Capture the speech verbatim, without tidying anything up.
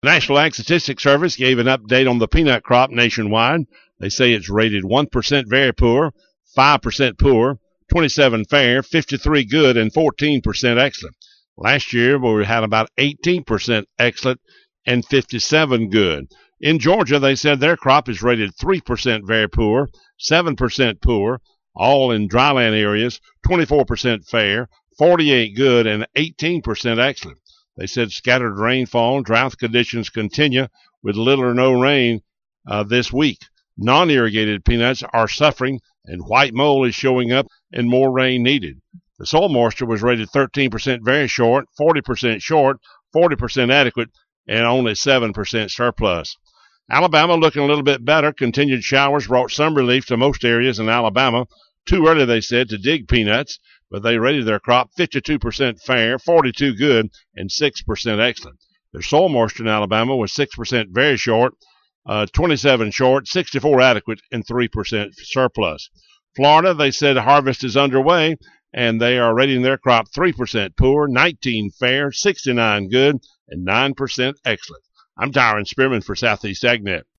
The National Ag Statistics Service gave an update on the peanut crop nationwide. They say it's rated one percent very poor, five percent poor, twenty-seven fair, fifty-three good, and fourteen percent excellent. Last year, we had about eighteen percent excellent and fifty-seven good. In Georgia, they said their crop is rated three percent very poor, seven percent poor, all in dryland areas, twenty-four percent fair, forty-eight good, and eighteen percent excellent. They said scattered rainfall and drought conditions continue with little or no rain uh, this week. Non-irrigated peanuts are suffering, and white mold is showing up and more rain needed. The soil moisture was rated thirteen percent very short, forty percent short, forty percent adequate, and only seven percent surplus. Alabama looking a little bit better. Continued showers brought some relief to most areas in Alabama. Too early, they said, to dig peanuts, but they rated their crop fifty-two percent fair, forty-two good, and six percent excellent. Their soil moisture in Alabama was six percent very short, uh, twenty-seven short, sixty-four adequate, and three percent surplus. Florida, they said harvest is underway, and they are rating their crop three percent poor, nineteen fair, sixty-nine good, and nine percent excellent. I'm Tyron Spearman for Southeast AgNet.